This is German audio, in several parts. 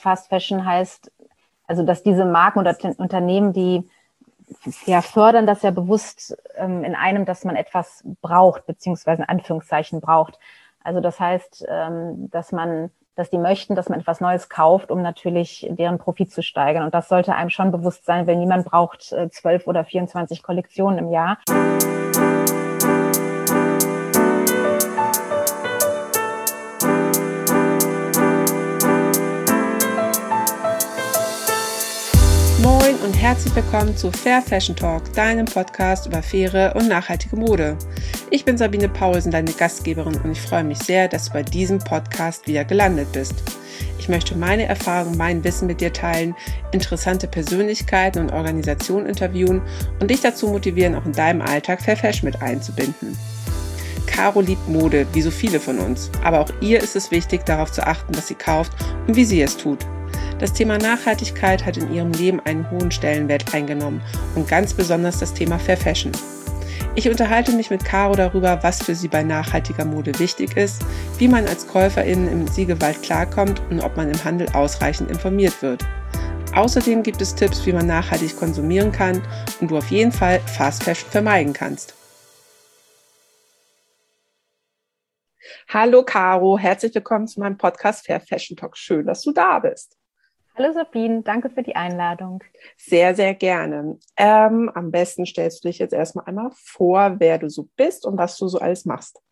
Fast Fashion heißt, also dass diese Marken oder Unternehmen, die ja fördern das ja bewusst in einem, dass man etwas braucht, beziehungsweise in Anführungszeichen braucht. Also das heißt, dass die möchten, dass man etwas Neues kauft, um natürlich deren Profit zu steigern. Und das sollte einem schon bewusst sein, weil niemand braucht 12 oder 24 Kollektionen im Jahr. Moin und herzlich willkommen zu Fair Fashion Talk, deinem Podcast über faire und nachhaltige Mode. Ich bin Sabine Paulsen, deine Gastgeberin, und ich freue mich sehr, dass du bei diesem Podcast wieder gelandet bist. Ich möchte meine Erfahrungen, mein Wissen mit dir teilen, interessante Persönlichkeiten und Organisationen interviewen und dich dazu motivieren, auch in deinem Alltag Fair Fashion mit einzubinden. Caro liebt Mode, wie so viele von uns, aber auch ihr ist es wichtig, darauf zu achten, was sie kauft und wie sie es tut. Das Thema Nachhaltigkeit hat in ihrem Leben einen hohen Stellenwert eingenommen und ganz besonders das Thema Fair Fashion. Ich unterhalte mich mit Caro darüber, was für sie bei nachhaltiger Mode wichtig ist, wie man als Käuferin im Siegewald klarkommt und ob man im Handel ausreichend informiert wird. Außerdem gibt es Tipps, wie man nachhaltig konsumieren kann und du auf jeden Fall Fast Fashion vermeiden kannst. Hallo Caro, herzlich willkommen zu meinem Podcast Fair Fashion Talk. Schön, dass du da bist. Hallo Sabine, danke für die Einladung. Sehr, sehr gerne. Am besten stellst du dich jetzt erstmal einmal vor, wer du so bist und was du so alles machst.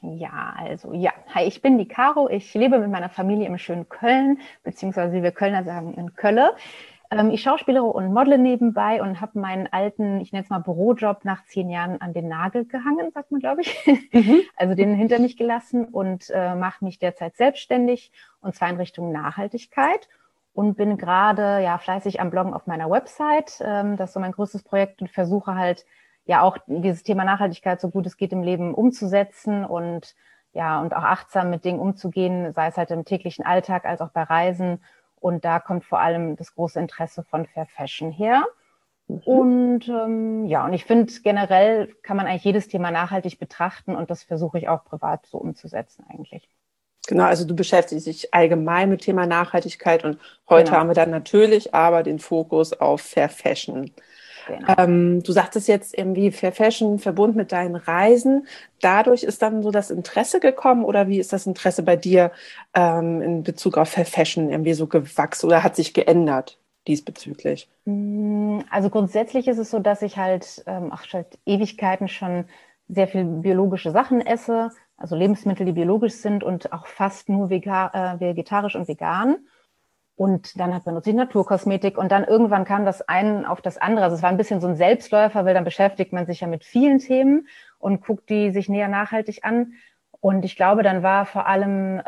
Hi, ich bin die Caro. Ich lebe mit meiner Familie im schönen Köln, beziehungsweise wie wir Kölner sagen, in Kölle. Ich schauspielere und modele nebenbei und habe meinen alten, ich nenne es mal Bürojob, nach 10 Jahren an den Nagel gehangen, sagt man, glaube ich. Also den hinter mich gelassen und mache mich derzeit selbstständig, und zwar in Richtung Nachhaltigkeit. Und bin gerade fleißig am Bloggen auf meiner Website. Das ist so mein größtes Projekt, und versuche halt auch dieses Thema Nachhaltigkeit so gut es geht im Leben umzusetzen und auch achtsam mit Dingen umzugehen, sei es halt im täglichen Alltag als auch bei Reisen. Und da kommt vor allem das große Interesse von Fair Fashion her. Und und ich finde, generell kann man eigentlich jedes Thema nachhaltig betrachten, und das versuche ich auch privat so umzusetzen eigentlich. Genau, also du beschäftigst dich allgemein mit Thema Nachhaltigkeit, und heute haben wir dann natürlich aber den Fokus auf Fair Fashion. Genau. Du sagtest jetzt irgendwie Fair Fashion verbunden mit deinen Reisen. Dadurch ist dann so das Interesse gekommen, oder wie ist das Interesse bei dir in Bezug auf Fair Fashion irgendwie so gewachsen oder hat sich geändert diesbezüglich? Also grundsätzlich ist es so, dass ich halt seit Ewigkeiten schon sehr viel biologische Sachen esse, also Lebensmittel, die biologisch sind und auch fast nur vegetarisch und vegan. Und dann benutze ich Naturkosmetik, und dann irgendwann kam das eine auf das andere. Also es war ein bisschen so ein Selbstläufer, weil dann beschäftigt man sich ja mit vielen Themen und guckt die sich näher nachhaltig an. Und ich glaube, dann war vor allem,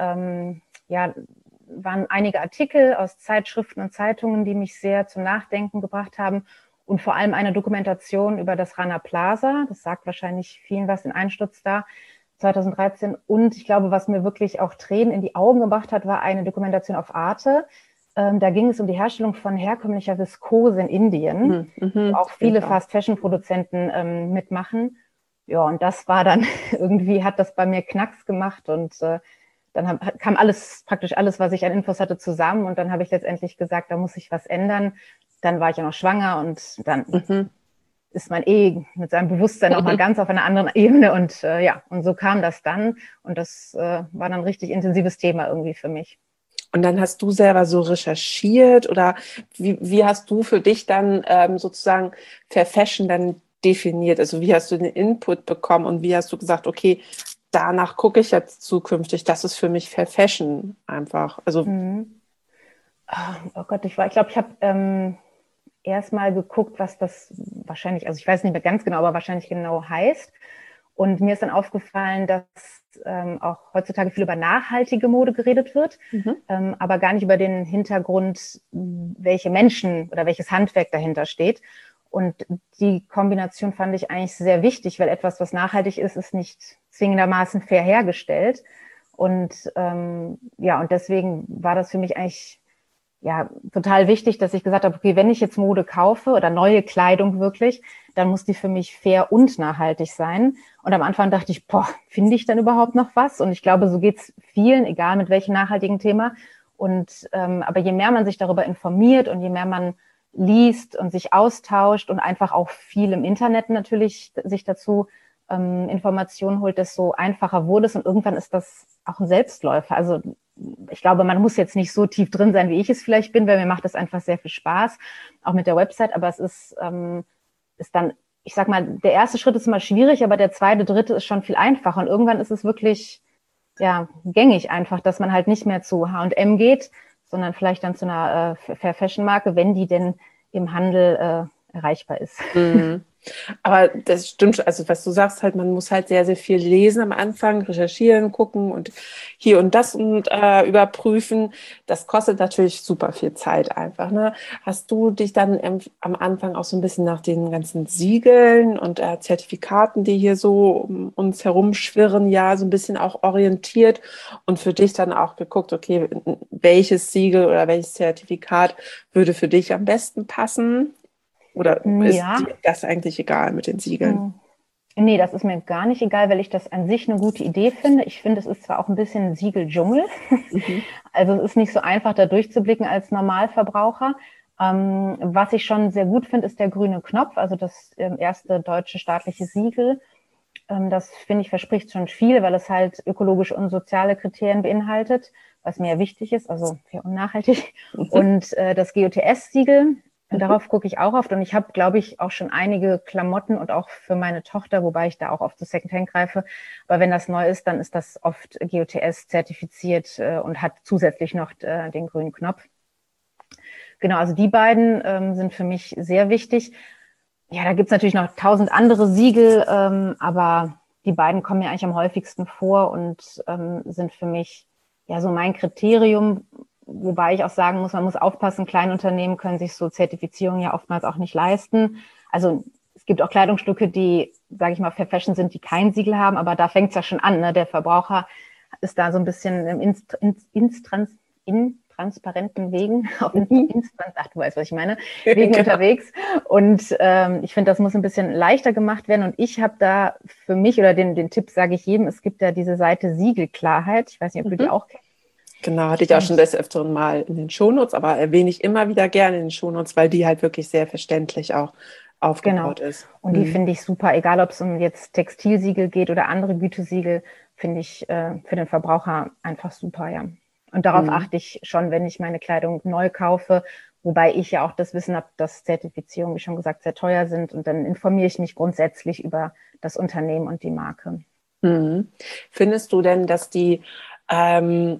waren einige Artikel aus Zeitschriften und Zeitungen, die mich sehr zum Nachdenken gebracht haben. Und vor allem eine Dokumentation über das Rana Plaza. Das sagt wahrscheinlich vielen was, den Einsturz da 2013. Und ich glaube, was mir wirklich auch Tränen in die Augen gebracht hat, war eine Dokumentation auf Arte. Da ging es um die Herstellung von herkömmlicher Viskose in Indien, wo auch viele Fast-Fashion-Produzenten mitmachen. Ja, und das war dann irgendwie, hat das bei mir Knacks gemacht, und dann kam praktisch alles, was ich an Infos hatte, zusammen, und dann habe ich letztendlich gesagt, da muss sich was ändern. Dann war ich ja noch schwanger, und dann ist man mit seinem Bewusstsein nochmal ganz auf einer anderen Ebene, und und so kam das dann, und das war dann ein richtig intensives Thema irgendwie für mich. Und dann hast du selber so recherchiert, oder wie hast du für dich dann sozusagen Fair Fashion dann definiert? Also wie hast du den Input bekommen und wie hast du gesagt, okay, danach gucke ich jetzt zukünftig, das ist für mich Fair Fashion einfach. Also Oh Gott, ich glaube, ich habe erst mal geguckt, was das wahrscheinlich, also ich weiß nicht mehr ganz genau, aber wahrscheinlich genau heißt. Und mir ist dann aufgefallen, dass auch heutzutage viel über nachhaltige Mode geredet wird, aber gar nicht über den Hintergrund, welche Menschen oder welches Handwerk dahinter steht. Und die Kombination fand ich eigentlich sehr wichtig, weil etwas, was nachhaltig ist, ist nicht zwingendermaßen fair hergestellt. Und und deswegen war das für mich eigentlich total wichtig, dass ich gesagt habe, okay, wenn ich jetzt Mode kaufe oder neue Kleidung wirklich, dann muss die für mich fair und nachhaltig sein. Und am Anfang dachte ich, finde ich dann überhaupt noch was? Und ich glaube, so geht's vielen, egal mit welchem nachhaltigen Thema. Aber je mehr man sich darüber informiert und je mehr man liest und sich austauscht und einfach auch viel im Internet natürlich sich dazu Informationen holt, desto einfacher wurde es. Und irgendwann ist das auch ein Selbstläufer. Also ich glaube, man muss jetzt nicht so tief drin sein, wie ich es vielleicht bin, weil mir macht das einfach sehr viel Spaß, auch mit der Website. Aber es ist dann, ich sag mal, der erste Schritt ist immer schwierig, aber der zweite, dritte ist schon viel einfacher. Und irgendwann ist es wirklich gängig einfach, dass man halt nicht mehr zu H&M geht, sondern vielleicht dann zu einer Fair Fashion Marke, wenn die denn im Handel erreichbar ist. Mhm. Aber das stimmt schon, also was du sagst, halt, man muss halt sehr, sehr viel lesen am Anfang, recherchieren, gucken und hier und das und überprüfen. Das kostet natürlich super viel Zeit einfach, ne? Hast du dich dann am Anfang auch so ein bisschen nach den ganzen Siegeln und Zertifikaten, die hier so um uns herumschwirren, ja, so ein bisschen auch orientiert und für dich dann auch geguckt, okay, welches Siegel oder welches Zertifikat würde für dich am besten passen? Oder ist Ja. dir das eigentlich egal mit den Siegeln? Nee, das ist mir gar nicht egal, weil ich das an sich eine gute Idee finde. Ich finde, es ist zwar auch ein bisschen ein Siegeldschungel. Mhm. Also es ist nicht so einfach, da durchzublicken als Normalverbraucher. Was ich schon sehr gut finde, ist der grüne Knopf, also das erste deutsche staatliche Siegel. Das, finde ich, verspricht schon viel, weil es halt ökologische und soziale Kriterien beinhaltet, was mir ja wichtig ist, also fair und nachhaltig. Mhm. Und das GOTS-Siegel, Mhm. darauf gucke ich auch oft. Und ich habe, glaube ich, auch schon einige Klamotten und auch für meine Tochter, wobei ich da auch oft zu Secondhand greife. Aber wenn das neu ist, dann ist das oft GOTS zertifiziert und hat zusätzlich noch den grünen Knopf. Genau, also die beiden sind für mich sehr wichtig. Ja, da gibt's natürlich noch 1000 andere Siegel, aber die beiden kommen mir eigentlich am häufigsten vor und sind für mich ja so mein Kriterium, wobei ich auch sagen muss, man muss aufpassen, Kleinunternehmen können sich so Zertifizierungen ja oftmals auch nicht leisten. Also es gibt auch Kleidungsstücke, die, sage ich mal, Fair Fashion sind, die kein Siegel haben, aber da fängt's ja schon an. Ne? Der Verbraucher ist da so ein bisschen in transparenten Wegen, auf Mhm. ach, du weißt, was ich meine, Wegen Genau. unterwegs. Und ich finde, das muss ein bisschen leichter gemacht werden. Und ich habe da für mich, oder den Tipp sage ich jedem, es gibt ja diese Seite Siegelklarheit. Ich weiß nicht, ob du die Mhm. auch kennst. Genau, hatte ich auch schon Und des Öfteren mal in den Shownotes, aber erwähne ich immer wieder gerne in den Shownotes, weil die halt wirklich sehr verständlich auch genau. aufgebaut ist. Und die Mhm. finde ich super, egal ob es um jetzt Textilsiegel geht oder andere Gütesiegel, finde ich für den Verbraucher einfach super, ja. Und darauf Mhm. achte ich schon, wenn ich meine Kleidung neu kaufe, wobei ich ja auch das Wissen habe, dass Zertifizierungen, wie schon gesagt, sehr teuer sind. Und dann informiere ich mich grundsätzlich über das Unternehmen und die Marke. Mhm. Findest du denn, dass die ähm,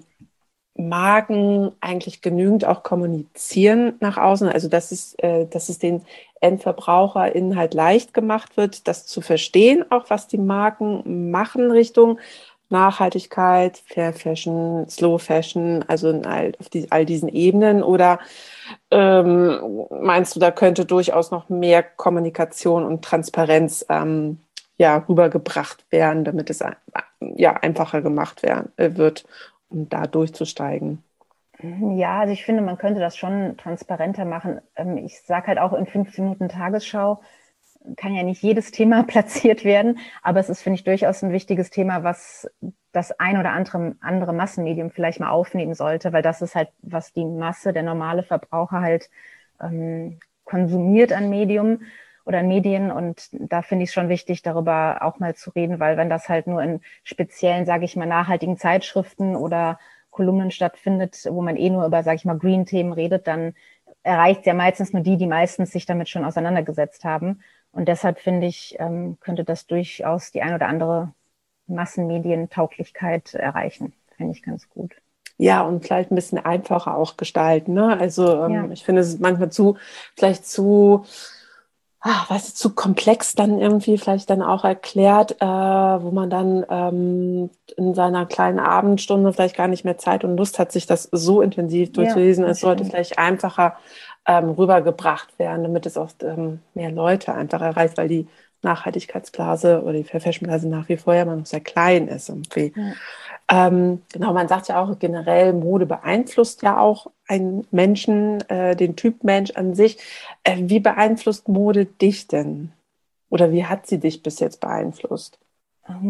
Marken eigentlich genügend auch kommunizieren nach außen, also dass es den EndverbraucherInnen halt leicht gemacht wird, das zu verstehen, auch was die Marken machen Richtung Nachhaltigkeit, Fair Fashion, Slow Fashion, also in all diesen Ebenen? Oder meinst du, da könnte durchaus noch mehr Kommunikation und Transparenz ja, rübergebracht werden, damit es ja, einfacher gemacht wird, um da durchzusteigen? Ja, also ich finde, man könnte das schon transparenter machen. Ich sage halt auch in 15 Minuten Tagesschau kann ja nicht jedes Thema platziert werden, aber es ist, finde ich, durchaus ein wichtiges Thema, was das ein oder andere Massenmedium vielleicht mal aufnehmen sollte, weil das ist halt, was die Masse, der normale Verbraucher halt konsumiert an Medium oder an Medien. Und da finde ich es schon wichtig, darüber auch mal zu reden, weil wenn das halt nur in speziellen, sage ich mal, nachhaltigen Zeitschriften oder Kolumnen stattfindet, wo man eh nur über, sage ich mal, Green-Themen redet, dann erreicht ja meistens nur die meistens sich damit schon auseinandergesetzt haben. Und deshalb finde ich, könnte das durchaus die ein oder andere Massenmedientauglichkeit erreichen. Finde ich ganz gut. Ja, und vielleicht ein bisschen einfacher auch gestalten, ne? Also Ja, ich finde, es ist manchmal vielleicht zu komplex dann irgendwie vielleicht dann auch erklärt, wo man dann in seiner kleinen Abendstunde vielleicht gar nicht mehr Zeit und Lust hat, sich das so intensiv ja, durchzulesen. Es das sollte stimmt. vielleicht einfacher rübergebracht werden, damit es auch mehr Leute einfach erreicht, weil die Nachhaltigkeitsblase oder die Fair Fashion Blase nach wie vor ja immer noch sehr klein ist irgendwie. Ja. Genau, man sagt ja auch generell, Mode beeinflusst ja auch einen Menschen, den Typ Mensch an sich. Wie beeinflusst Mode dich denn? Oder wie hat sie dich bis jetzt beeinflusst?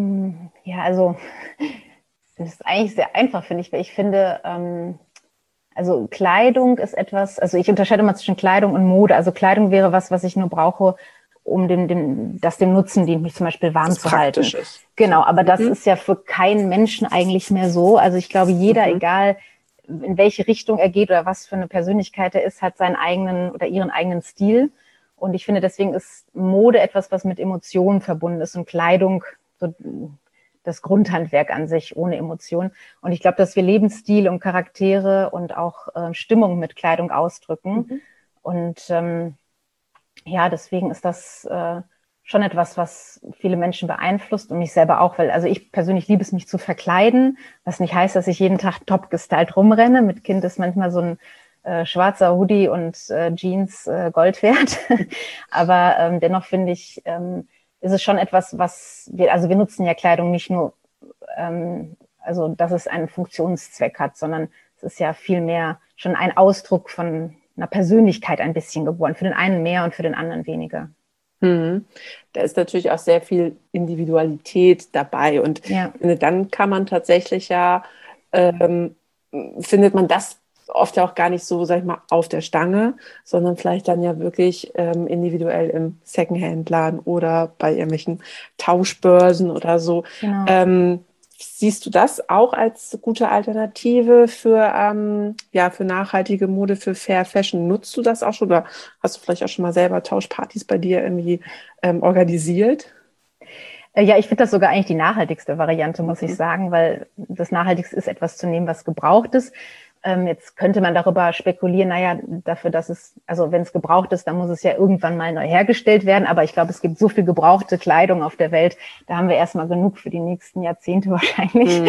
Ja, also das ist eigentlich sehr einfach, finde ich, weil ich finde, Also Kleidung ist etwas, also ich unterscheide immer zwischen Kleidung und Mode. Also Kleidung wäre was ich nur brauche, um das dem Nutzen dient, mich zum Beispiel warm zu halten. Ist. Genau, aber das ist ja für keinen Menschen eigentlich mehr so. Also ich glaube, jeder, egal in welche Richtung er geht oder was für eine Persönlichkeit er ist, hat seinen eigenen oder ihren eigenen Stil. Und ich finde, deswegen ist Mode etwas, was mit Emotionen verbunden ist und Kleidung so das Grundhandwerk an sich ohne Emotion. Und ich glaube, dass wir Lebensstil und Charaktere und auch Stimmung mit Kleidung ausdrücken. Und ja, deswegen ist das schon etwas, was viele Menschen beeinflusst und mich selber auch, weil also ich persönlich liebe es, mich zu verkleiden, was nicht heißt, dass ich jeden Tag top gestylt rumrenne. Mit Kind ist manchmal so ein schwarzer Hoodie und Jeans Gold wert. Aber dennoch finde ich, ist es schon etwas, wir nutzen ja Kleidung nicht nur, also dass es einen Funktionszweck hat, sondern es ist ja vielmehr schon ein Ausdruck von einer Persönlichkeit ein bisschen geworden. Für den einen mehr und für den anderen weniger. Da ist natürlich auch sehr viel Individualität dabei. Und dann kann man tatsächlich findet man das oft ja auch gar nicht so, sag ich mal, auf der Stange, sondern vielleicht dann ja wirklich individuell im Secondhand-Laden oder bei irgendwelchen Tauschbörsen oder so. Genau. Siehst du das auch als gute Alternative für nachhaltige Mode, für Fair Fashion? Nutzt du das auch schon oder hast du vielleicht auch schon mal selber Tauschpartys bei dir irgendwie organisiert? Ja, ich finde das sogar eigentlich die nachhaltigste Variante, muss ich sagen, weil das Nachhaltigste ist, etwas zu nehmen, was gebraucht ist. Jetzt könnte man darüber spekulieren, dafür, dass wenn es gebraucht ist, dann muss es ja irgendwann mal neu hergestellt werden. Aber ich glaube, es gibt so viel gebrauchte Kleidung auf der Welt, da haben wir erstmal genug für die nächsten Jahrzehnte wahrscheinlich.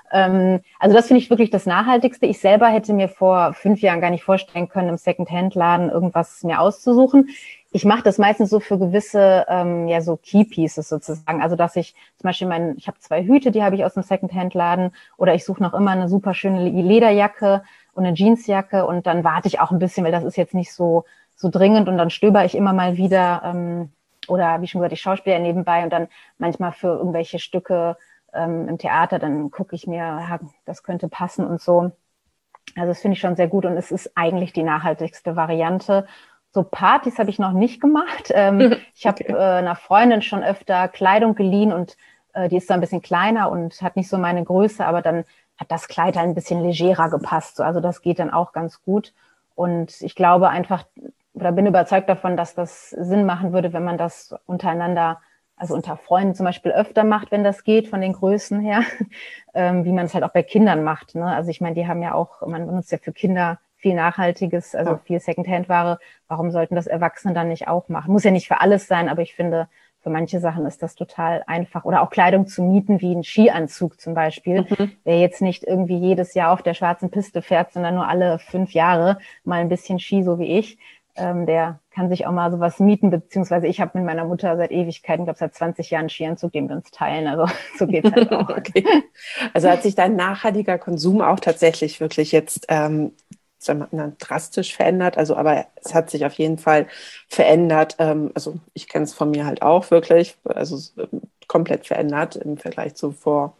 Also das finde ich wirklich das Nachhaltigste. Ich selber hätte mir vor 5 Jahren gar nicht vorstellen können, im Second-Hand-Laden irgendwas mir auszusuchen. Ich mache das meistens so für gewisse, so Key-Pieces sozusagen. Also dass ich zum Beispiel ich habe 2 Hüte, die habe ich aus dem Second-Hand-Laden, oder ich suche noch immer eine super schöne Lederjacke und eine Jeansjacke und dann warte ich auch ein bisschen, weil das ist jetzt nicht so dringend und dann stöber ich immer mal wieder oder wie schon gesagt, ich schauspiele ja nebenbei und dann manchmal für irgendwelche Stücke im Theater, dann gucke ich mir, das könnte passen und so. Also das finde ich schon sehr gut und es ist eigentlich die nachhaltigste Variante. So Partys habe ich noch nicht gemacht. Ich habe einer Freundin schon öfter Kleidung geliehen und die ist da ein bisschen kleiner und hat nicht so meine Größe, aber dann hat das Kleid halt ein bisschen legerer gepasst. So, also das geht dann auch ganz gut. Und ich glaube einfach, oder bin überzeugt davon, dass das Sinn machen würde, wenn man das untereinander, also unter Freunden zum Beispiel öfter macht, wenn das geht, von den Größen her, wie man es halt auch bei Kindern macht. Ne? Also ich meine, die haben ja auch, man benutzt ja für Kinder viel Nachhaltiges, also viel Secondhand-Ware. Warum sollten das Erwachsene dann nicht auch machen? Muss ja nicht für alles sein, aber ich finde, für manche Sachen ist das total einfach. Oder auch Kleidung zu mieten, wie ein Skianzug zum Beispiel. Wer jetzt nicht irgendwie jedes Jahr auf der schwarzen Piste fährt, sondern nur alle 5 Jahre mal ein bisschen Ski, so wie ich, der kann sich auch mal sowas mieten, beziehungsweise ich habe mit meiner Mutter seit Ewigkeiten, ich glaube seit 20 Jahren einen Skianzug, den wir uns teilen. Also so geht's halt auch. Okay. Also hat sich dein nachhaltiger Konsum auch tatsächlich wirklich jetzt drastisch verändert, aber es hat sich auf jeden Fall verändert. Also ich kenne es von mir halt auch wirklich, komplett verändert im Vergleich zu vor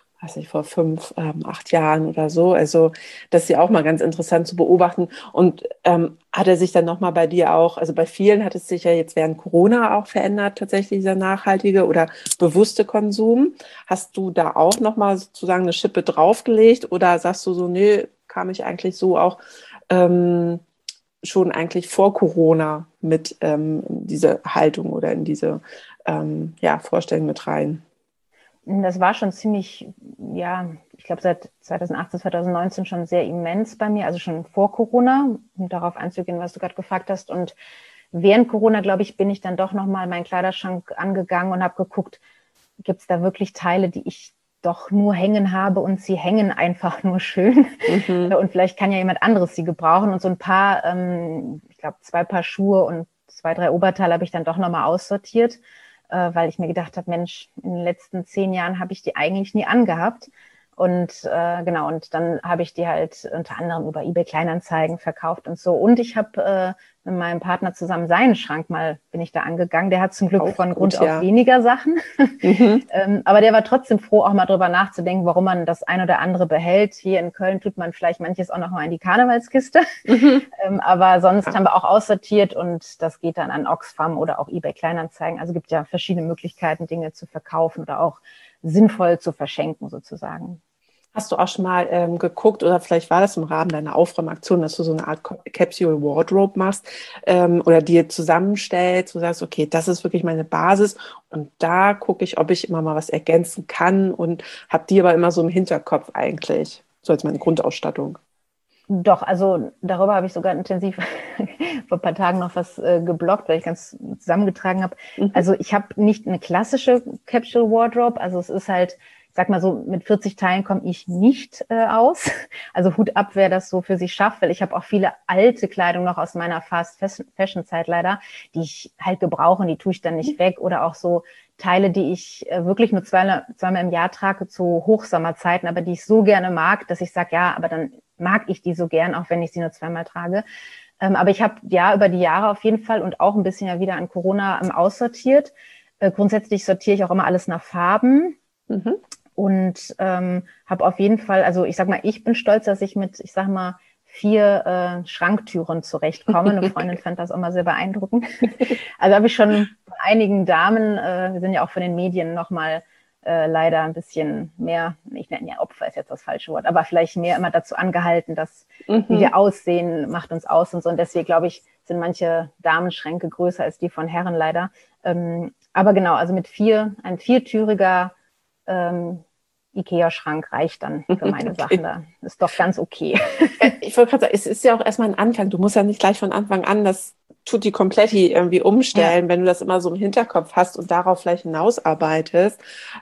5, 8 Jahren oder so. Also das ist ja auch mal ganz interessant zu beobachten. Und hat er sich dann nochmal bei dir auch, also bei vielen hat es sich ja jetzt während Corona auch verändert, tatsächlich dieser nachhaltige oder bewusste Konsum. Hast du da auch nochmal sozusagen eine Schippe draufgelegt oder sagst du so, nö, kam ich eigentlich so auch schon eigentlich vor Corona mit diese Haltung oder in diese Vorstellung mit rein? Das war schon ziemlich, ich glaube seit 2018, 2019 schon sehr immens bei mir, also schon vor Corona, um darauf einzugehen, was du gerade gefragt hast. Und während Corona, glaube ich, bin ich dann doch nochmal meinen Kleiderschrank angegangen und habe geguckt, gibt es da wirklich Teile, die ich doch nur hängen habe und sie hängen einfach nur schön. Und vielleicht kann ja jemand anderes sie gebrauchen. Und so ein paar, ich glaube 2 Paar Schuhe und 2, 3 Oberteile habe ich dann doch nochmal aussortiert, weil ich mir gedacht habe, Mensch, in den letzten 10 Jahren habe ich die eigentlich nie angehabt. Und genau, und dann habe ich die halt unter anderem über eBay Kleinanzeigen verkauft und so. Und ich habe mit meinem Partner zusammen seinen Schrank bin ich da angegangen. Der hat zum Glück Auch von gut, Grund ja. auf weniger Sachen. Mhm. Aber der war trotzdem froh, auch mal drüber nachzudenken, warum man das ein oder andere behält. Hier in Köln tut man vielleicht manches auch noch mal in die Karnevalskiste. Mhm. Aber sonst Ja. haben wir auch aussortiert und das geht dann an Oxfam oder auch eBay Kleinanzeigen. Also gibt ja verschiedene Möglichkeiten, Dinge zu verkaufen oder auch sinnvoll zu verschenken sozusagen. Hast du auch schon mal geguckt oder vielleicht war das im Rahmen deiner Aufräumaktion, dass du so eine Art Capsule Wardrobe machst oder dir zusammenstellst, wo du sagst, okay, das ist wirklich meine Basis und da gucke ich, ob ich immer mal was ergänzen kann und habe die aber immer so im Hinterkopf eigentlich, so als meine Grundausstattung. Doch, also darüber habe ich sogar intensiv vor ein paar Tagen noch was gebloggt, weil ich ganz zusammengetragen habe. Mhm. Also ich habe nicht eine klassische Capsule Wardrobe, also es ist halt, ich sag mal so, mit 40 Teilen komme ich nicht aus. Also Hut ab, wer das so für sich schafft, weil ich habe auch viele alte Kleidung noch aus meiner Fast Fashion Zeit leider, die ich halt gebrauche und die tue ich dann nicht weg oder auch so Teile, die ich wirklich nur zweimal im Jahr trage zu Hochsommerzeiten, aber die ich so gerne mag, dass ich sage, ja, aber dann mag ich die so gern, auch wenn ich sie nur zweimal trage. Aber ich habe ja über die Jahre auf jeden Fall und auch ein bisschen ja wieder an Corona aussortiert. Grundsätzlich sortiere ich auch immer alles nach Farben Mhm. und habe auf jeden Fall, also ich sag mal, ich bin stolz, dass ich mit, ich sag mal, 4 Schranktüren zurechtkomme. Eine Freundin fand das auch mal sehr beeindruckend. Also habe ich schon von einigen Damen, wir sind ja auch von den Medien nochmal leider ein bisschen mehr, ich nenne ja Opfer, ist jetzt das falsche Wort, aber vielleicht mehr immer dazu angehalten, dass wie Mhm. wir aussehen, macht uns aus und so. Und deswegen, glaube ich, sind manche Damenschränke größer als die von Herren leider. Aber genau, also mit ein viertüriger IKEA-Schrank reicht dann für meine Sachen. Okay. Da ist doch ganz okay. Ich wollte gerade sagen, es ist ja auch erstmal ein Anfang. Du musst ja nicht gleich von Anfang an das Tutti Kompletti irgendwie Ja. umstellen, wenn du das immer so im Hinterkopf hast und darauf vielleicht hinausarbeitest.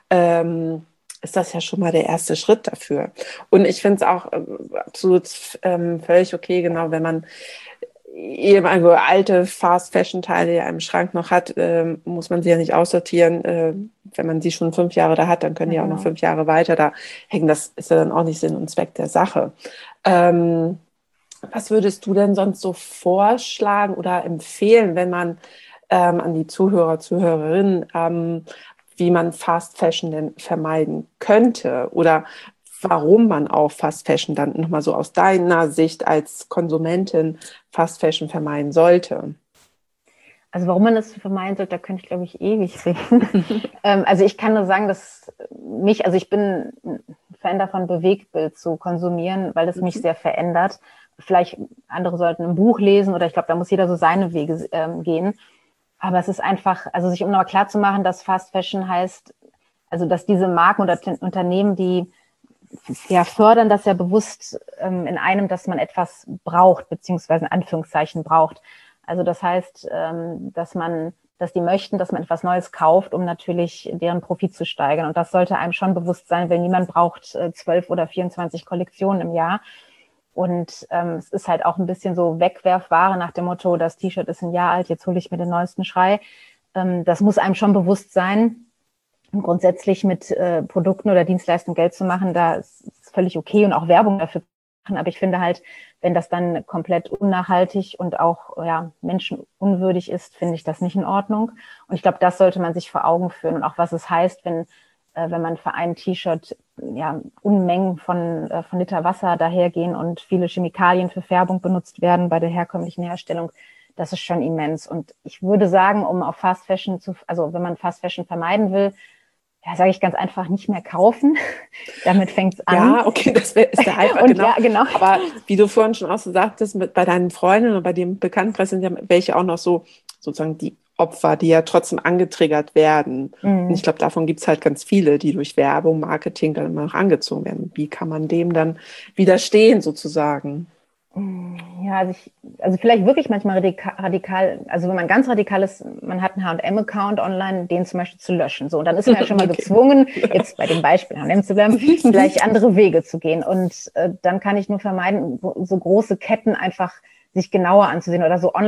Ist das ja schon mal der erste Schritt dafür. Und ich finde es auch absolut völlig okay, genau, wenn man eben also alte Fast-Fashion-Teile ja im Schrank noch hat, muss man sie ja nicht aussortieren. Wenn man sie schon 5 Jahre da hat, dann können Ja, die auch noch genau. 5 Jahre weiter da hängen. Das ist ja dann auch nicht Sinn und Zweck der Sache. Ähm, Was würdest du denn sonst so vorschlagen oder empfehlen, wenn man an die Zuhörer, Zuhörerinnen, wie man Fast Fashion denn vermeiden könnte oder warum man auch Fast Fashion dann nochmal so aus deiner Sicht als Konsumentin Fast Fashion vermeiden sollte? Also warum man das vermeiden sollte, da könnte ich, glaube ich, ewig reden. Also ich kann nur sagen, dass also ich bin ein Fan davon, Bewegtbild zu konsumieren, weil es mich sehr verändert. Vielleicht andere sollten ein Buch lesen oder ich glaube, da muss jeder so seine Wege gehen. Aber es ist einfach, also sich um nochmal klar zu machen, dass Fast Fashion heißt, also dass diese Marken oder Unternehmen, die ja fördern das ja bewusst in einem, dass man etwas braucht, beziehungsweise in Anführungszeichen braucht. Also das heißt, dass die möchten, dass man etwas Neues kauft, um natürlich deren Profit zu steigern. Und das sollte einem schon bewusst sein, weil niemand braucht 12 oder 24 Kollektionen im Jahr. Und es ist halt auch ein bisschen so Wegwerfware nach dem Motto, das T-Shirt ist ein Jahr alt, jetzt hole ich mir den neuesten Schrei. Das muss einem schon bewusst sein. Und grundsätzlich mit Produkten oder Dienstleistungen Geld zu machen, da ist völlig okay und auch Werbung dafür zu machen. Aber ich finde halt, wenn das dann komplett unnachhaltig und auch ja, menschenunwürdig ist, finde ich das nicht in Ordnung. Und ich glaube, das sollte man sich vor Augen führen und auch was es heißt, wenn man für ein T-Shirt ja, Unmengen von Liter Wasser dahergehen und viele Chemikalien für Färbung benutzt werden bei der herkömmlichen Herstellung. Das ist schon immens. Und ich würde sagen, um auf Fast Fashion also wenn man Fast Fashion vermeiden will, ja, sage ich ganz einfach, nicht mehr kaufen. Damit fängt es an. Ja, okay, ist der Hype, Und genau. ja, genau. Aber wie du vorhin schon auch so sagtest, bei deinen Freundinnen oder bei dem Bekanntenkreis sind ja welche auch noch so sozusagen die Opfer, die ja trotzdem angetriggert werden. Und ich glaube, davon gibt es halt ganz viele, die durch Werbung, Marketing dann immer noch angezogen werden. Wie kann man dem dann widerstehen sozusagen? Ja, also vielleicht wirklich manchmal radikal, also wenn man ganz radikal ist, man hat einen H&M-Account online, den zum Beispiel zu löschen. So, und dann ist man ja schon mal Okay. gezwungen, jetzt bei dem Beispiel H&M zu bleiben, vielleicht andere Wege zu gehen. Und dann kann ich nur vermeiden, so große Ketten einfach sich genauer anzusehen oder so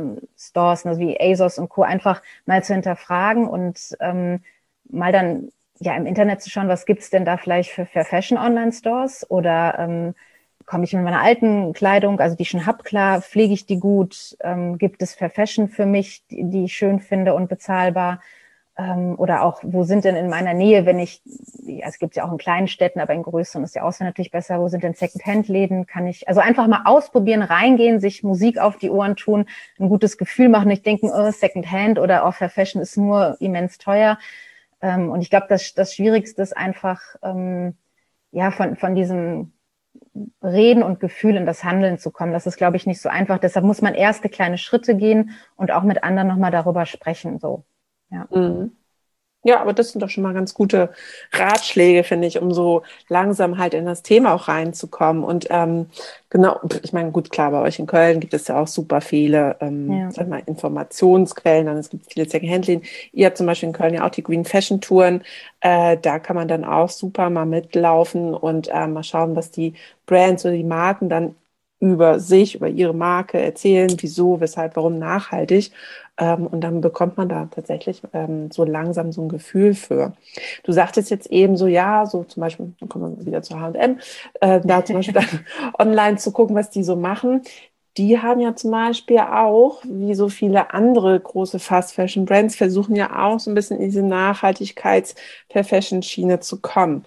Online-Stores, also wie ASOS und Co. einfach mal zu hinterfragen und mal dann ja, im Internet zu schauen, was gibt's denn da vielleicht für Fair Fashion Online-Stores oder komme ich mit meiner alten Kleidung, also die ich schon hab, klar, pflege ich die gut, gibt es Fair Fashion für mich, die ich schön finde und bezahlbar, oder auch, wo sind denn in meiner Nähe, wenn ich, ja, es gibt ja auch in kleinen Städten, aber in größeren ist ja Auswahl natürlich besser, wo sind denn Second-Hand-Läden, kann ich, also einfach mal ausprobieren, reingehen, sich Musik auf die Ohren tun, ein gutes Gefühl machen, nicht denken, oh, Second-Hand oder auch Fair Fashion ist nur immens teuer. Und ich glaube, das Schwierigste ist einfach, ja, von diesem Reden und Gefühl in das Handeln zu kommen. Das ist, glaube ich, nicht so einfach. Deshalb muss man erste kleine Schritte gehen und auch mit anderen nochmal darüber sprechen, so. Ja. Mhm. Ja, aber das sind doch schon mal ganz gute Ratschläge, finde ich, um so langsam halt in das Thema auch reinzukommen. Und genau, ich meine, gut, klar, bei euch in Köln gibt es ja auch super viele sag mal, Informationsquellen, dann es gibt viele Secondhand-Läden. Ihr habt zum Beispiel in Köln ja auch die Green Fashion Touren. Da kann man dann auch super mal mitlaufen und mal schauen, was die Brands oder die Marken dann über sich, über ihre Marke erzählen, wieso, weshalb, warum nachhaltig. Und dann bekommt man da tatsächlich so langsam so ein Gefühl für. Du sagtest jetzt eben so, ja, so zum Beispiel, dann kommen wir wieder zu H&M, da zum Beispiel dann online zu gucken, was die so machen. Die haben ja zum Beispiel auch, wie so viele andere große Fast-Fashion-Brands, versuchen ja auch so ein bisschen in diese Nachhaltigkeits-Per-Fashion-Schiene zu kommen.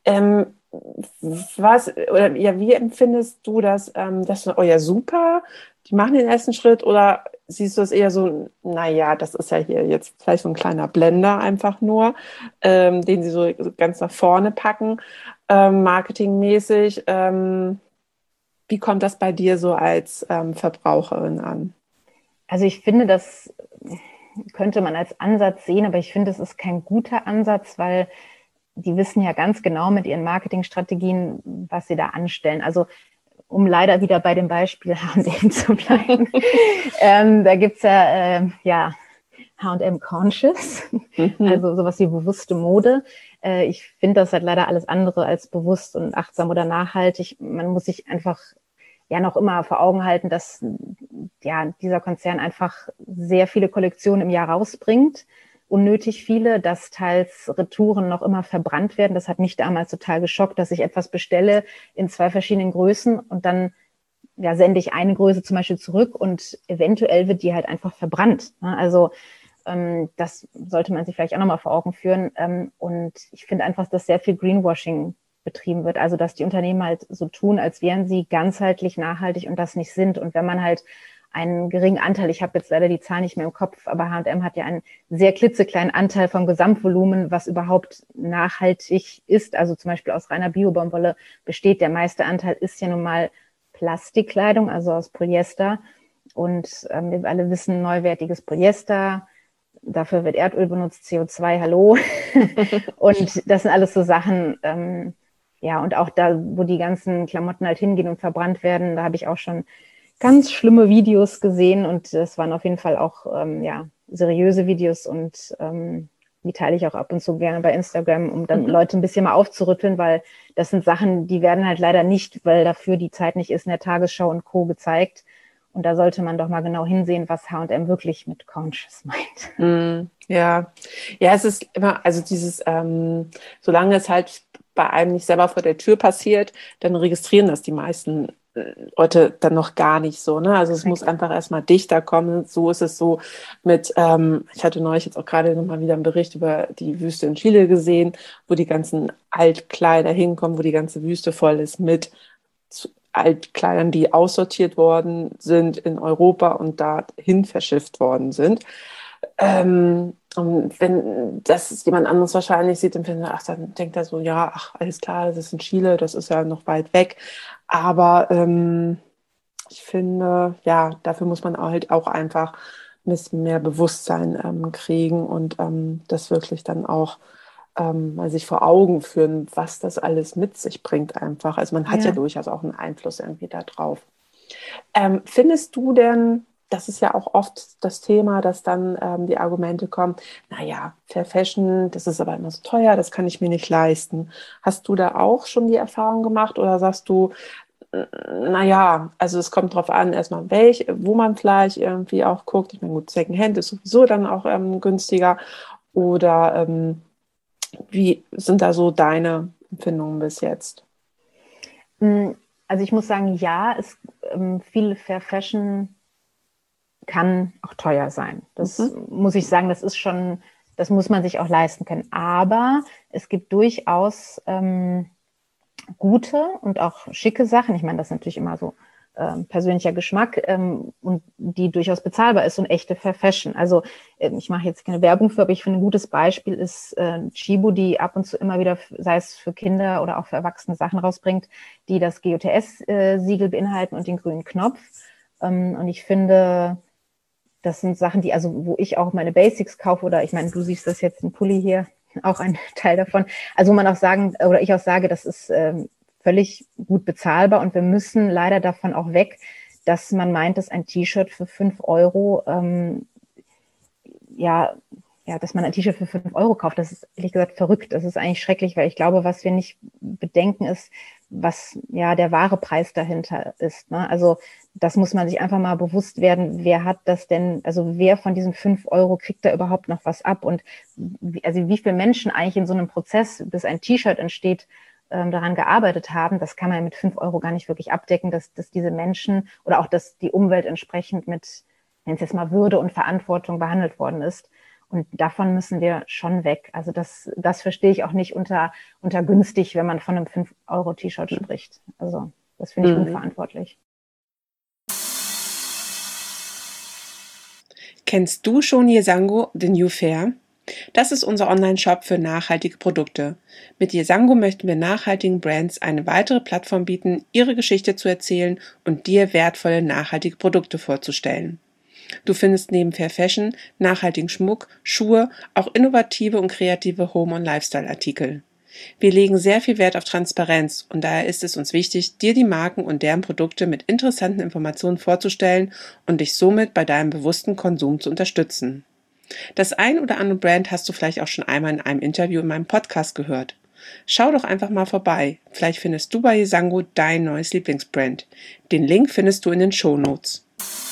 Oder ja, wie empfindest du das? Das ist oh ja super, die machen den ersten Schritt, oder siehst du es eher so, naja, das ist ja hier jetzt vielleicht so ein kleiner Blender einfach nur, den sie so ganz nach vorne packen, marketingmäßig. Wie kommt das bei dir so als Verbraucherin an? Also ich finde, das könnte man als Ansatz sehen, aber ich finde, es ist kein guter Ansatz, weil die wissen ja ganz genau mit ihren Marketingstrategien, was sie da anstellen. Also um leider wieder bei dem Beispiel H&M zu bleiben, da gibt's ja H&M Conscious, also sowas wie bewusste Mode. Ich finde das halt leider alles andere als bewusst und achtsam oder nachhaltig. Man muss sich einfach ja noch immer vor Augen halten, dass ja dieser Konzern einfach sehr viele Kollektionen im Jahr rausbringt, unnötig viele, dass teils Retouren noch immer verbrannt werden. Das hat mich damals total geschockt, dass ich etwas bestelle in 2 verschiedenen Größen und dann ja, sende ich eine Größe zum Beispiel zurück und eventuell wird die halt einfach verbrannt. Also das sollte man sich vielleicht auch nochmal vor Augen führen. Und ich finde einfach, dass sehr viel Greenwashing betrieben wird. Also dass die Unternehmen halt so tun, als wären sie ganzheitlich nachhaltig und das nicht sind. Und wenn man halt einen geringen Anteil, ich habe jetzt leider die Zahl nicht mehr im Kopf, aber H&M hat ja einen sehr klitzekleinen Anteil vom Gesamtvolumen, was überhaupt nachhaltig ist. Also zum Beispiel aus reiner Bio-Baumwolle besteht. Der meiste Anteil ist ja nun mal Plastikkleidung, also aus Polyester. Und wir alle wissen, neuwertiges Polyester, dafür wird Erdöl benutzt, CO2, hallo. Und das sind alles so Sachen, ja, und auch da, wo die ganzen Klamotten halt hingehen und verbrannt werden, da habe ich auch schon ganz schlimme Videos gesehen und das waren auf jeden Fall auch ja, seriöse Videos und die teile ich auch ab und zu gerne bei Instagram, um dann Leute ein bisschen mal aufzurütteln, weil das sind Sachen, die werden halt leider nicht, weil dafür die Zeit nicht ist, in der Tagesschau und Co. gezeigt. Und da sollte man doch mal genau hinsehen, was H&M wirklich mit Conscious meint. Ja, ja, es ist immer, also dieses, solange es halt bei einem nicht selber vor der Tür passiert, dann registrieren das die meisten Leute dann noch gar nicht so, ne? Also es muss einfach erstmal dichter kommen. So ist es so mit, ich hatte neulich jetzt auch gerade nochmal wieder einen Bericht über die Wüste in Chile gesehen, wo die ganzen Altkleider hinkommen, wo die ganze Wüste voll ist mit Altkleidern, die aussortiert worden sind in Europa und dahin verschifft worden sind. Und wenn das jemand anderes wahrscheinlich sieht, dann denkt er so, ja, ach, alles klar, das ist in Chile, das ist ja noch weit weg. Aber ich finde, ja, dafür muss man halt auch einfach ein bisschen mehr Bewusstsein kriegen und das wirklich dann auch mal sich vor Augen führen, was das alles mit sich bringt einfach. Also man hat ja durchaus auch einen Einfluss irgendwie da drauf. Findest du denn, das ist ja auch oft das Thema, dass dann die Argumente kommen, naja, Fair Fashion, das ist aber immer so teuer, das kann ich mir nicht leisten. Hast du da auch schon die Erfahrung gemacht oder sagst du, naja, also es kommt drauf an, erstmal wo man vielleicht irgendwie auch guckt. Ich meine, gut, Secondhand ist sowieso dann auch günstiger oder Wie sind da so deine Empfindungen bis jetzt? Also ich muss sagen, ja, viel Fair Fashion kann auch teuer sein. Das muss ich sagen, das muss man sich auch leisten können. Aber es gibt durchaus gute und auch schicke Sachen. Ich meine, das ist natürlich immer so persönlicher Geschmack und die durchaus bezahlbar ist und echte Fair Fashion. Also ich mache jetzt keine Werbung für, aber ich finde, ein gutes Beispiel ist Chibo, die ab und zu immer wieder, sei es für Kinder oder auch für Erwachsene, Sachen rausbringt, die das GOTS-Siegel beinhalten und den grünen Knopf. Und ich finde, das sind Sachen, wo ich auch meine Basics kaufe, oder ich meine, du siehst das jetzt im Pulli hier, auch ein Teil davon. Also wo man auch sagen, oder ich auch sage, das ist völlig gut bezahlbar und wir müssen leider davon auch weg, dass man meint, dass ein T-Shirt für 5 Euro, dass man ein T-Shirt für 5 Euro kauft. Das ist ehrlich gesagt verrückt. Das ist eigentlich schrecklich, weil ich glaube, was wir nicht bedenken ist, was ja der wahre Preis dahinter ist. Ne? Also das muss man sich einfach mal bewusst werden, wer hat das denn, also wer von diesen 5 Euro kriegt da überhaupt noch was ab und wie viele Menschen eigentlich in so einem Prozess, bis ein T-Shirt entsteht, daran gearbeitet haben, das kann man mit 5 Euro gar nicht wirklich abdecken, dass diese Menschen oder auch, dass die Umwelt entsprechend mit, nennen es jetzt mal, Würde und Verantwortung behandelt worden ist. Und davon müssen wir schon weg. Also das verstehe ich auch nicht unter günstig, wenn man von einem 5-Euro-T-Shirt spricht. Also das finde ich unverantwortlich. Kennst du schon Yesango, den New Fair? Das ist unser Online-Shop für nachhaltige Produkte. Mit Yesango möchten wir nachhaltigen Brands eine weitere Plattform bieten, ihre Geschichte zu erzählen und dir wertvolle nachhaltige Produkte vorzustellen. Du findest neben Fair Fashion, nachhaltigen Schmuck, Schuhe, auch innovative und kreative Home- und Lifestyle-Artikel. Wir legen sehr viel Wert auf Transparenz und daher ist es uns wichtig, dir die Marken und deren Produkte mit interessanten Informationen vorzustellen und dich somit bei deinem bewussten Konsum zu unterstützen. Das ein oder andere Brand hast du vielleicht auch schon einmal in einem Interview in meinem Podcast gehört. Schau doch einfach mal vorbei. Vielleicht findest du bei Yesango dein neues Lieblingsbrand. Den Link findest du in den Shownotes.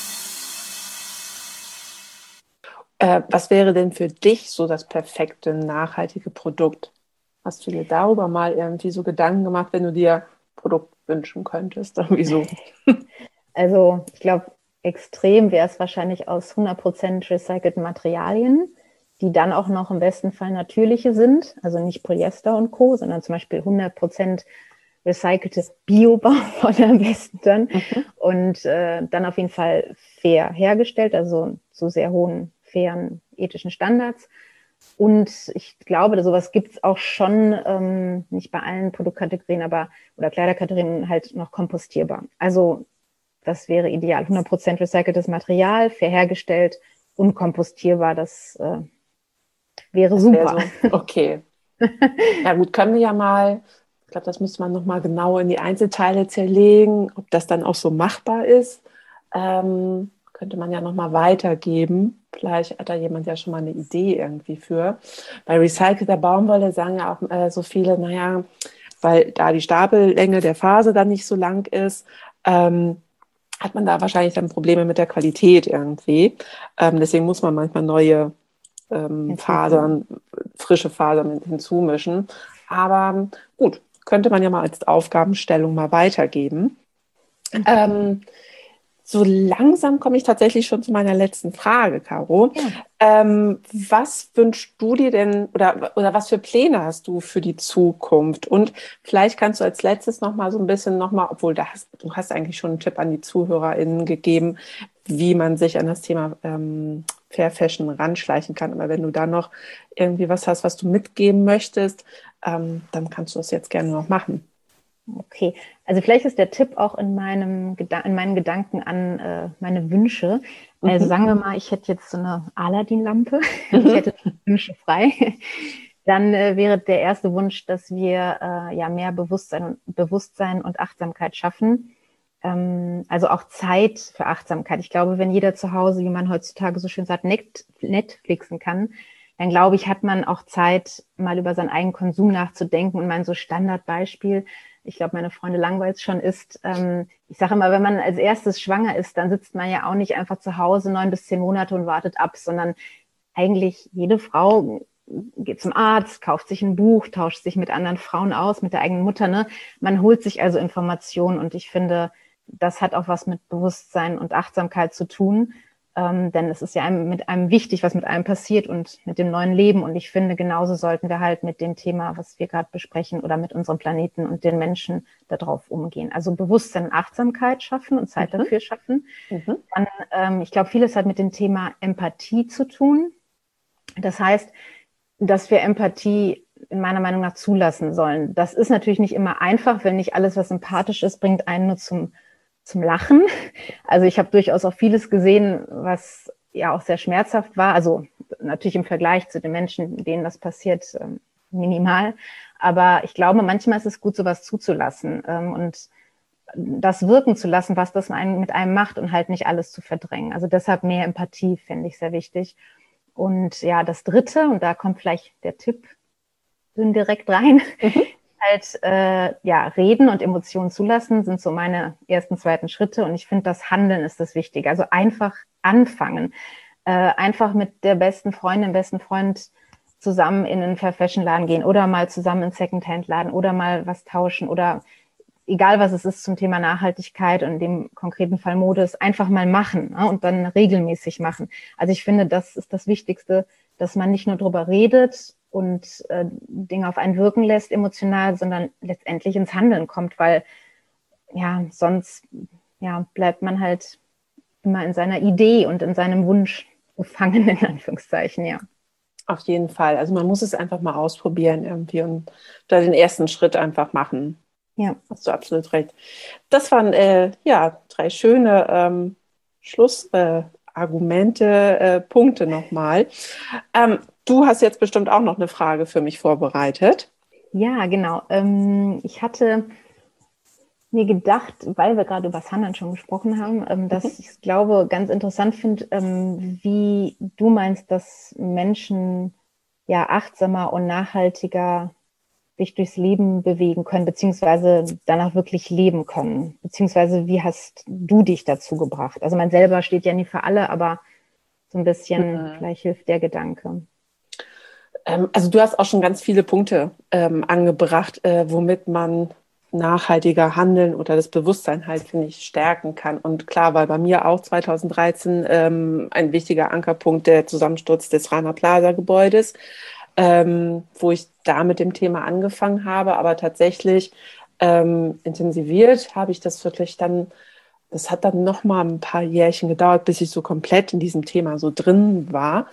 Was wäre denn für dich so das perfekte, nachhaltige Produkt? Hast du dir darüber mal irgendwie so Gedanken gemacht, wenn du dir ein Produkt wünschen könntest? Irgendwie so. Also ich glaube, extrem wäre es wahrscheinlich aus 100% recycelten Materialien, die dann auch noch im besten Fall natürliche sind, also nicht Polyester und Co., sondern zum Beispiel 100% recycelte Bio-Baumwolle am besten dann und dann auf jeden Fall fair hergestellt, also zu sehr hohen, fairen, ethischen Standards. Und ich glaube, sowas gibt es auch schon, nicht bei allen Produktkategorien, oder Kleiderkategorien halt noch kompostierbar. Also das wäre ideal. 100% recyceltes Material, fair hergestellt, unkompostierbar, das wäre super. So, okay. Ja gut, können wir ja mal, ich glaube, das müsste man nochmal genau in die Einzelteile zerlegen, ob das dann auch so machbar ist. Könnte man ja nochmal weitergeben. Vielleicht hat da jemand ja schon mal eine Idee irgendwie für. Bei recycelter Baumwolle sagen ja auch so viele, naja, weil da die Stapellänge der Faser dann nicht so lang ist, hat man da wahrscheinlich dann Probleme mit der Qualität irgendwie. Deswegen muss man manchmal neue Fasern, frische Fasern hinzumischen. Aber gut, könnte man ja mal als Aufgabenstellung mal weitergeben. So langsam komme ich tatsächlich schon zu meiner letzten Frage, Caro. Ja. Was wünschst du dir denn oder was für Pläne hast du für die Zukunft? Und vielleicht kannst du als letztes noch mal so ein bisschen obwohl du hast eigentlich schon einen Tipp an die ZuhörerInnen gegeben, wie man sich an das Thema Fair Fashion ranschleichen kann. Aber wenn du da noch irgendwie was hast, was du mitgeben möchtest, dann kannst du das jetzt gerne noch machen. Okay, also vielleicht ist der Tipp auch in meinen Gedanken an meine Wünsche. Also sagen wir mal, ich hätte jetzt so eine Aladdin-Lampe, ich hätte Wünsche frei. Dann wäre der erste Wunsch, dass wir mehr Bewusstsein und Achtsamkeit schaffen. Also auch Zeit für Achtsamkeit. Ich glaube, wenn jeder zu Hause, wie man heutzutage so schön sagt, Netflixen kann, dann glaube ich, hat man auch Zeit, mal über seinen eigenen Konsum nachzudenken. Und mein so Standardbeispiel, ich glaube, meine Freunde langweilt es schon, ist, ich sage immer, wenn man als erstes schwanger ist, dann sitzt man ja auch nicht einfach zu Hause 9 bis 10 Monate und wartet ab, sondern eigentlich jede Frau geht zum Arzt, kauft sich ein Buch, tauscht sich mit anderen Frauen aus, mit der eigenen Mutter, ne? Man holt sich also Informationen und ich finde, das hat auch was mit Bewusstsein und Achtsamkeit zu tun. Denn es ist ja mit einem wichtig, was mit einem passiert und mit dem neuen Leben. Und ich finde, genauso sollten wir halt mit dem Thema, was wir gerade besprechen, oder mit unserem Planeten und den Menschen darauf umgehen. Also Bewusstsein und Achtsamkeit schaffen und Zeit dafür schaffen. Dann, ich glaube, vieles hat mit dem Thema Empathie zu tun. Das heißt, dass wir Empathie in meiner Meinung nach zulassen sollen. Das ist natürlich nicht immer einfach, wenn nicht alles, was sympathisch ist, bringt einen nur zum Lachen. Also ich habe durchaus auch vieles gesehen, was ja auch sehr schmerzhaft war. Also natürlich im Vergleich zu den Menschen, denen das passiert, minimal. Aber ich glaube, manchmal ist es gut, sowas zuzulassen und das wirken zu lassen, was das mit einem macht und halt nicht alles zu verdrängen. Also deshalb mehr Empathie finde ich sehr wichtig. Und ja, das Dritte, und da kommt vielleicht der Tipp direkt rein, halt reden und Emotionen zulassen, sind so meine ersten, zweiten Schritte. Und ich finde, das Handeln ist das Wichtige. Also einfach anfangen. Einfach mit der besten Freundin, besten Freund zusammen in einen Fair-Fashion-Laden gehen oder mal zusammen in einen Second-Hand-Laden oder mal was tauschen oder egal, was es ist zum Thema Nachhaltigkeit und in dem konkreten Fall Mode, ist einfach mal machen, ne? Und dann regelmäßig machen. Also ich finde, das ist das Wichtigste, dass man nicht nur drüber redet und Dinge auf einen wirken lässt emotional, sondern letztendlich ins Handeln kommt, weil ja sonst bleibt man halt immer in seiner Idee und in seinem Wunsch gefangen, in Anführungszeichen, ja. Auf jeden Fall. Also man muss es einfach mal ausprobieren irgendwie und da den ersten Schritt einfach machen. Ja, hast du absolut recht. Das waren 3 schöne Schlussargumente, Punkte nochmal. Du hast jetzt bestimmt auch noch eine Frage für mich vorbereitet. Ja, genau. Ich hatte mir gedacht, weil wir gerade über das Handeln schon gesprochen haben, dass ich es, glaube, ganz interessant finde, wie du meinst, dass Menschen ja achtsamer und nachhaltiger sich durchs Leben bewegen können, beziehungsweise danach wirklich leben können. Beziehungsweise wie hast du dich dazu gebracht? Also man selber steht ja nie für alle, aber so ein bisschen vielleicht hilft der Gedanke. Also du hast auch schon ganz viele Punkte angebracht, womit man nachhaltiger handeln oder das Bewusstsein halt, finde ich, stärken kann. Und klar war bei mir auch 2013 ein wichtiger Ankerpunkt der Zusammensturz des Rana Plaza Gebäudes, wo ich da mit dem Thema angefangen habe, aber tatsächlich intensiviert habe ich das wirklich dann, das hat dann noch mal ein paar Jährchen gedauert, bis ich so komplett in diesem Thema so drin war.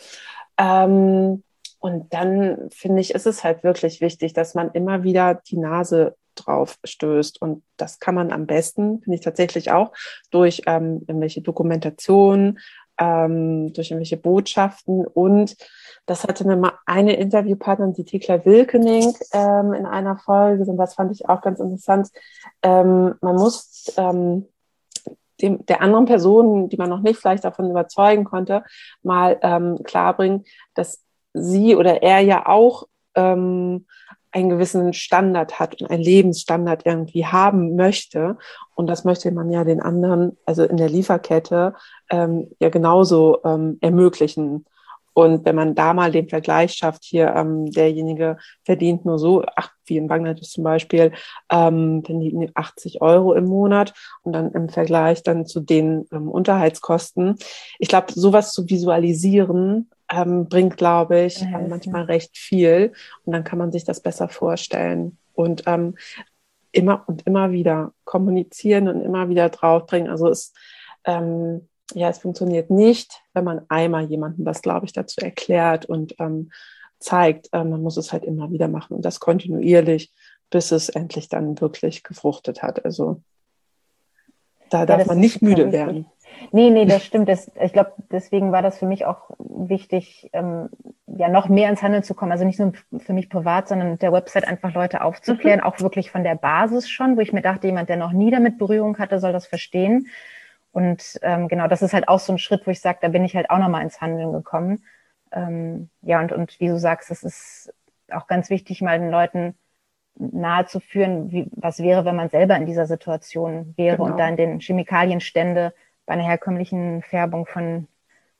Und dann finde ich, ist es halt wirklich wichtig, dass man immer wieder die Nase drauf stößt. Und das kann man am besten, finde ich tatsächlich auch, durch irgendwelche Dokumentationen, durch irgendwelche Botschaften. Und das hatte mir mal eine Interviewpartnerin, die Thekla Wilkening, in einer Folge, und das fand ich auch ganz interessant. Man muss der anderen Person, die man noch nicht vielleicht davon überzeugen konnte, mal klarbringen, dass sie oder er ja auch einen gewissen Standard hat und einen Lebensstandard irgendwie haben möchte. Und das möchte man ja den anderen, also in der Lieferkette, ja genauso ermöglichen. Und wenn man da mal den Vergleich schafft, hier derjenige verdient nur so, wie in Bangladesch zum Beispiel, verdienen 80 € im Monat und dann im Vergleich dann zu den Unterhaltskosten. Ich glaube, sowas zu visualisieren, bringt, glaube ich, manchmal recht viel. Und dann kann man sich das besser vorstellen. Und immer und immer wieder kommunizieren und immer wieder draufbringen. Also es funktioniert nicht, wenn man einmal jemandem das, glaube ich, dazu erklärt und zeigt. Man muss es halt immer wieder machen und das kontinuierlich, bis es endlich dann wirklich gefruchtet hat. Also da darf man nicht müde werden. Nee, das stimmt. Ich glaube, deswegen war das für mich auch wichtig, noch mehr ins Handeln zu kommen. Also nicht nur für mich privat, sondern mit der Website einfach Leute aufzuklären, auch wirklich von der Basis schon, wo ich mir dachte, jemand, der noch nie damit Berührung hatte, soll das verstehen. Und genau, das ist halt auch so ein Schritt, wo ich sage, da bin ich halt auch nochmal ins Handeln gekommen. Und wie du sagst, es ist auch ganz wichtig, mal den Leuten nahe zu führen, was wäre, wenn man selber in dieser Situation wäre und da in den Chemikalienstände bei einer herkömmlichen Färbung von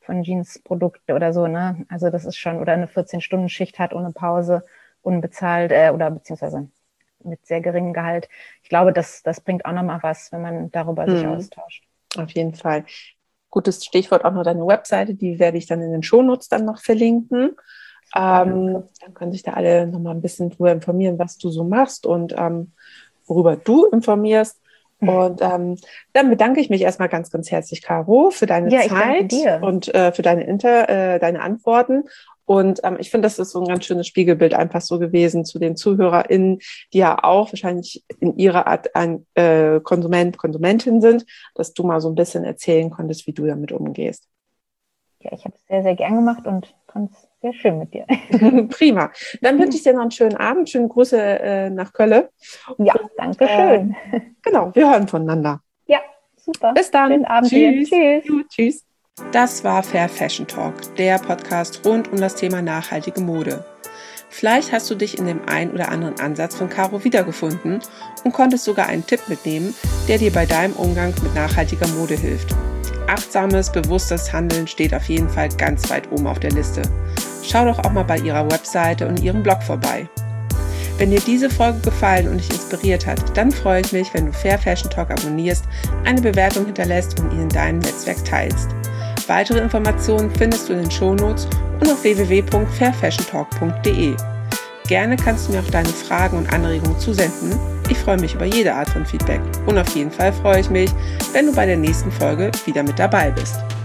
von Jeansprodukte oder so, ne? Also das ist schon, oder eine 14-Stunden-Schicht hat ohne Pause, unbezahlt oder beziehungsweise mit sehr geringem Gehalt. Ich glaube, das bringt auch nochmal was, wenn man darüber sich austauscht. Auf jeden Fall. Gutes Stichwort auch noch deine Webseite, die werde ich dann in den Shownotes dann noch verlinken. Dann können sich da alle nochmal ein bisschen drüber informieren, was du so machst und worüber du informierst. Und dann bedanke ich mich erstmal ganz, ganz herzlich, Caro, für deine Zeit und für deine Antworten. Und ich finde, das ist so ein ganz schönes Spiegelbild einfach so gewesen zu den ZuhörerInnen, die ja auch wahrscheinlich in ihrer Art ein Konsumentin sind, dass du mal so ein bisschen erzählen konntest, wie du damit umgehst. Ja, ich habe es sehr, sehr gern gemacht und fand es sehr schön mit dir. Prima. Dann wünsche ich dir noch einen schönen Abend. Schöne Grüße nach Köln. Ja, danke schön. Genau, wir hören voneinander. Ja, super. Bis dann. Schönen Abend Tschüss. dir. Tschüss. Jo, tschüss. Das war Fair Fashion Talk, der Podcast rund um das Thema nachhaltige Mode. Vielleicht hast du dich in dem einen oder anderen Ansatz von Caro wiedergefunden und konntest sogar einen Tipp mitnehmen, der dir bei deinem Umgang mit nachhaltiger Mode hilft. Achtsames, bewusstes Handeln steht auf jeden Fall ganz weit oben auf der Liste. Schau doch auch mal bei ihrer Webseite und ihrem Blog vorbei. Wenn dir diese Folge gefallen und dich inspiriert hat, dann freue ich mich, wenn du Fair Fashion Talk abonnierst, eine Bewertung hinterlässt und ihn in deinem Netzwerk teilst. Weitere Informationen findest du in den Shownotes und auf www.fairfashiontalk.de. Gerne kannst du mir auch deine Fragen und Anregungen zusenden. Ich freue mich über jede Art von Feedback. Und auf jeden Fall freue ich mich, wenn du bei der nächsten Folge wieder mit dabei bist.